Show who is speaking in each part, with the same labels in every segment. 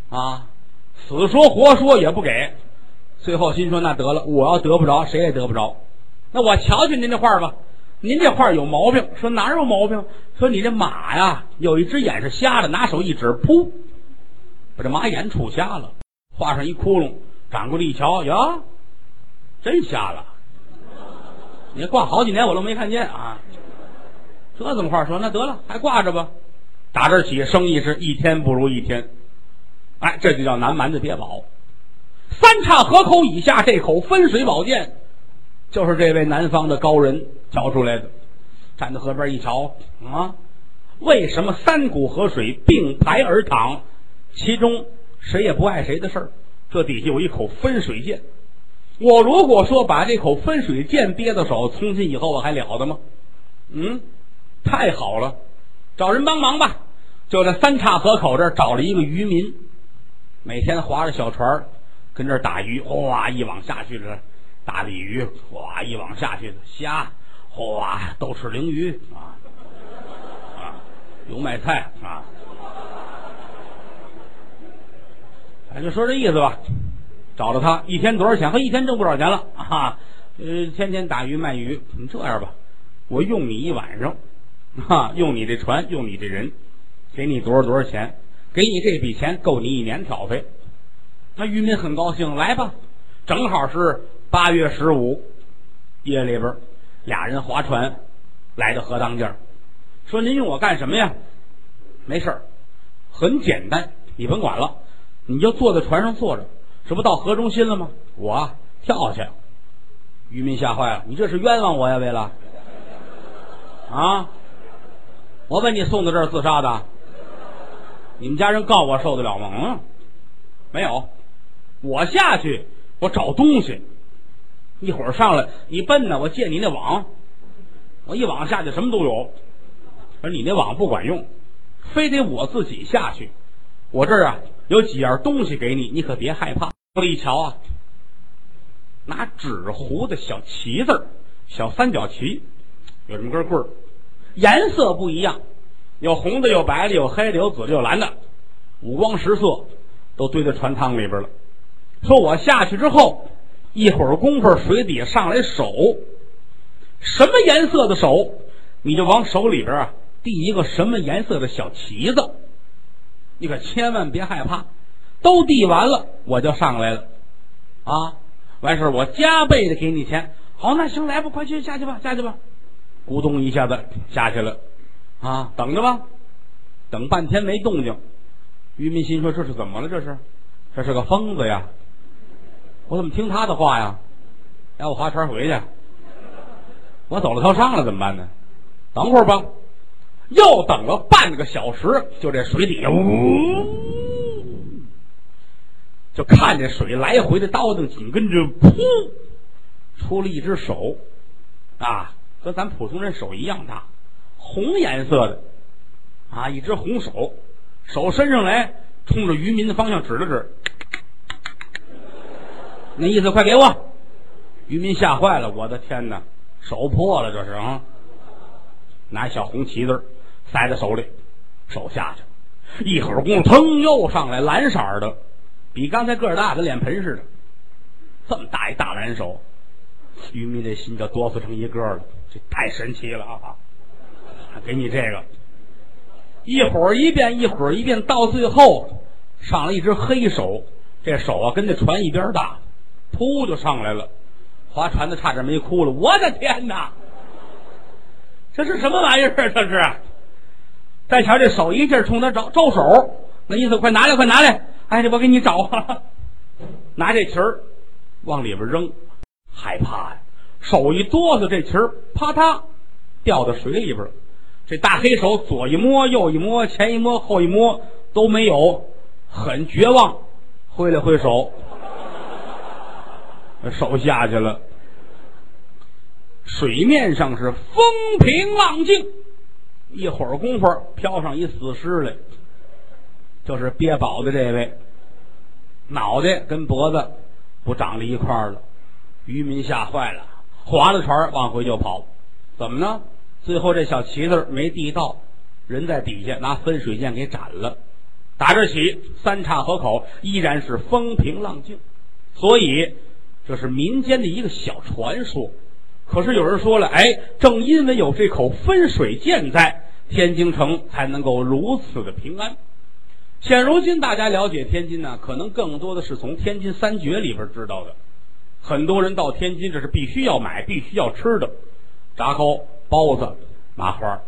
Speaker 1: 啊，死说活说也不给。最后心说那得了，我要得不着，谁也得不着。那我瞧瞧您这画吧，您这画有毛病。说哪有毛病？说你这马呀，有一只眼是瞎的，拿手一指，噗，把这马眼杵瞎了，画上一窟窿。掌柜的一瞧，呀，真瞎了。你挂好几年我都没看见啊。这怎么话说？那得了，还挂着吧。打这起生意是一天不如一天。哎，这就叫南蛮子别保。三岔河口以下这口分水宝剑，就是这位南方的高人教出来的。站在河边一瞧啊，为什么三股河水并排而淌，其中谁也不碍谁的事儿？这底下有一口分水剑。我如果说把这口分水剑憋到手，从今以后我还了得吗？太好了，找人帮忙吧。就在三岔河口这儿找了一个渔民，每天划着小船跟这儿打鱼，哗一网下去的大鲤鱼，哗一网下去的虾，哗豆豉鲮鱼啊，油麦菜啊，咱就说这意思吧。找了他一天多少钱？和一天挣不少钱了啊！天天打鱼卖鱼。你这样吧，我用你一晚上，用你这船，用你这人，给你多少钱？给你这笔钱够你1年挑费。那渔民很高兴，来吧。正好是8月15夜里边，俩人划船来到河当间，说您用我干什么呀？没事儿，很简单，你甭管了，你就坐在船上坐着。这不到河中心了吗？我跳下去。渔民吓坏了，你这是冤枉我呀？为了啊，我把你送到这儿自杀的，你们家人告我受得了吗？没有，我下去我找东西，一会儿上来你笨呢，我借你那网，我一网下去什么都有，而你那网不管用，非得我自己下去。我这儿啊有几样东西给你，你可别害怕。我一瞧啊，拿纸糊的小旗子，小三角旗，有这么根棍儿，颜色不一样，有红的，有白的，有黑的，有紫的，有蓝的，五光十色，都堆在船舱里边了。说我下去之后，一会儿功夫水底下上来手，什么颜色的手，你就往手里边啊递一个什么颜色的小旗子，你可千万别害怕。都递完了我就上来了啊，完事我加倍的给你钱。好，那行，来吧，快去下去吧，下去吧。咕咚一下子下去了啊，等着吧。等半天没动静，渔民心说这是怎么了？这是个疯子呀，我怎么听他的话呀？要我划船回去，我走了条上了怎么办呢？等会儿吧。又等了半个小时，就这水底下就看见水来回的倒腾，紧跟着噗出了一只手啊，和咱普通人手一样大，红颜色的啊，一只红手，手伸上来冲着渔民的方向指了指，那意思快给我。渔民吓坏了，我的天哪，手破了这是啊！拿小红旗子塞在手里，手下去，一会儿功夫腾又上来，蓝色的，比刚才个儿大，跟脸盆似的，这么大一大蓝手。渔民这心就哆嗦成一个了，这太神奇了啊！给你这个，一会儿一遍，一会儿一遍，到最后上来一只黑手，这手啊跟那船一边大，噗就上来了，划船的差点没哭了。我的天哪，这是什么玩意儿？这是！再瞧这手一劲冲他招手，那意思快拿来，快拿来！哎，这我给你找啊！拿这旗儿往里边扔，害怕呀！手一哆嗦，这旗儿啪嗒掉到水里边了。这大黑手左一摸，右一摸，前一摸，后一摸都没有，很绝望，挥了挥手，手下去了。水面上是风平浪静，一会儿功夫飘上一死尸来，就是憋宝的这位，脑袋跟脖子不长在一块儿了。渔民吓坏了，划了船往回就跑。怎么呢？最后这小旗子没递到，人在底下拿分水剑给斩了。 打这起三岔河口依然是风平浪静，所以这是民间的一个小传说。可是有人说了，正因为有这口分水涧在，天津城才能够如此的平安。现如今大家了解天津呢，可能更多的是从天津三绝里边知道的。很多人到天津，这是必须要买必须要吃的，炸糕、包子、麻花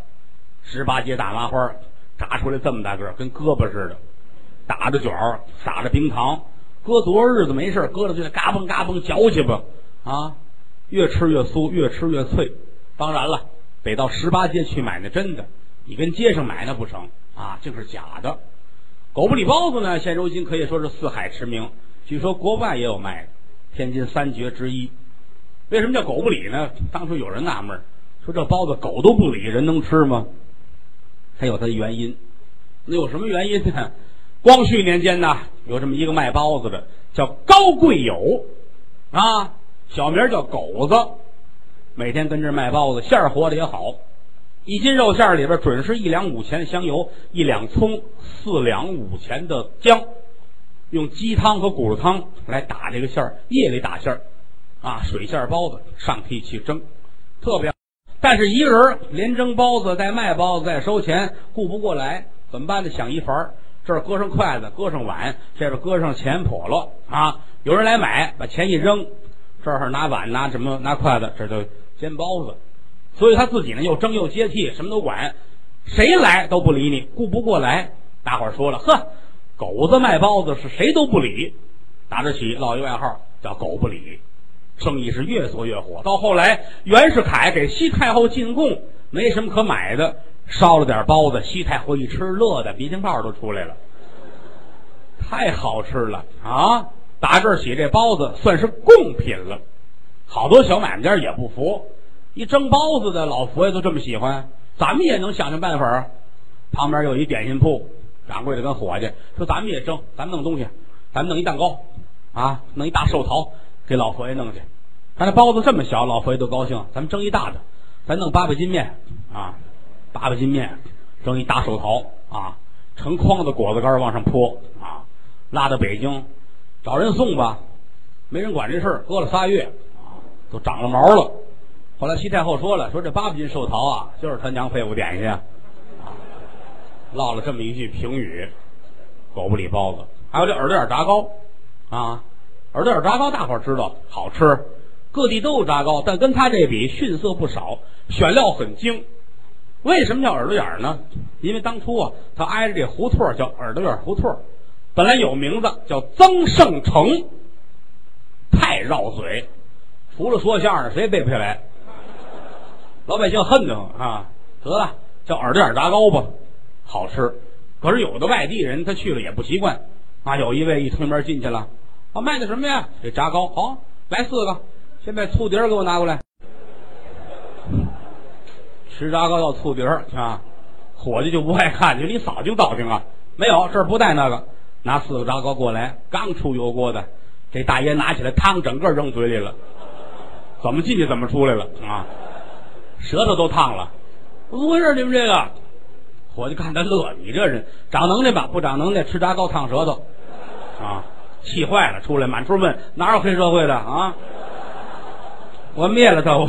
Speaker 1: ，18节大麻花炸出来这么大个，跟胳膊似的，打着卷儿，撒着冰糖，搁多少日子没事，搁了就得嘎嘣嘎嘣嚼去吧，越吃越酥，越吃越脆。当然了，得到18街去买那真的，你跟街上买那不成啊，这是假的。狗不理包子呢，现如今可以说是四海驰名，据说国外也有卖的，天津三绝之一。为什么叫狗不理呢？当初有人纳闷，说这包子狗都不理，人能吃吗？它有它的原因。那有什么原因呢？光绪年间呢，有这么一个卖包子的，叫高贵友小名叫狗子，每天跟这卖包子，馅儿和的也好。1斤肉馅里边准是1两5钱的香油，1两葱，4两5钱的姜，用鸡汤和骨头汤来打这个馅儿，夜里打馅儿水馅包子上屉去蒸，特别好。但是一个人连蒸包子带卖包子再收钱，顾不过来，怎么办呢？想一法儿，这儿搁上筷子，搁上碗，这边搁上钱笸箩有人来买，把钱一扔，这儿拿碗拿什么拿筷子，这就煎包子。所以他自己呢又蒸又接替，什么都管，谁来都不理你，顾不过来。大伙儿说了，狗子卖包子是谁都不理，打这起落一外号叫狗不理，生意是越做越火。到后来袁世凯给西太后进贡，没什么可买的，烧了点包子，西太后一吃，乐的鼻涕泡都出来了，太好吃了打这起这包子算是贡品了。好多小买卖家也不服，一蒸包子的老佛爷都这么喜欢，咱们也能想想办法旁边有一点心铺，掌柜的跟伙计说，咱们也蒸，咱们弄东西，咱们弄一蛋糕弄一大寿桃给老佛爷弄去。但那包子这么小，老佛爷都高兴，咱们蒸一大的，咱弄800斤面800斤面蒸一大寿桃成筐的果子干往上泼拉到北京找人送吧，没人管这事儿，搁了3月都长了毛了。后来西太后说了，说这800斤寿桃就是他娘废物点心落了这么一句评语，狗不理包子。还有这耳朵眼炸糕耳朵眼炸糕大伙儿知道好吃，各地都有炸糕，但跟他这比逊色不少，选料很精。为什么叫耳朵眼呢？因为当初他挨着这胡同叫耳朵眼胡同，本来有名字叫曾盛成，太绕嘴，除了说相声谁背不下来，老百姓恨得慌得了，叫耳朵眼炸糕吧，好吃。可是有的外地人他去了也不习惯有一位一推门进去了卖的什么呀？这炸糕好，来4个，先把醋碟给我拿过来。吃炸糕要醋碟伙计就不爱看，就你扫净倒净没有，这儿不带那个，拿4个炸糕过来，刚出油锅的，这大爷拿起来汤整个扔嘴里了，怎么进去怎么出来了舌头都烫了。怎么回事？你们这个伙计看他乐，你这人长能耐吧？不长能耐，吃炸糕烫舌头气坏了，出来满处问哪有黑社会的我灭了他，我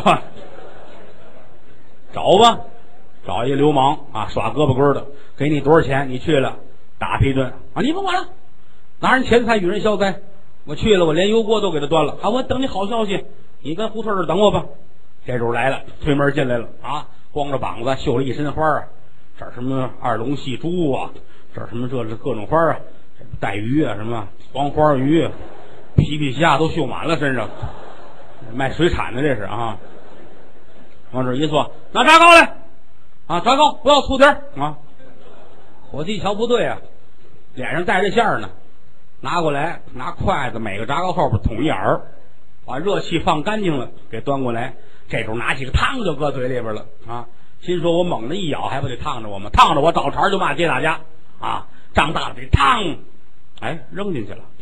Speaker 1: 找吧，找一个流氓耍胳膊根的，给你多少钱？你去了打他一顿你甭管了，拿人钱财与人消灾。我去了，我连油锅都给他端了我等你好消息，你跟胡同这等我吧。这主来了，推门进来了光着膀子，绣了一身花这儿什么2龙戏珠这儿什么这各种花带鱼什么黄花鱼皮皮虾都绣满了身上，卖水产的这是往这一坐，拿炸糕来炸糕不要醋碟伙计一瞧不对脸上带着馅呢，拿过来，拿筷子每个炸糕后边捅一眼儿，把热气放干净了给端过来。这时候拿起个汤就搁嘴里边了心说我猛地一咬还不得烫着我吗？烫着我找茬就骂街大家张大了这汤扔进去了。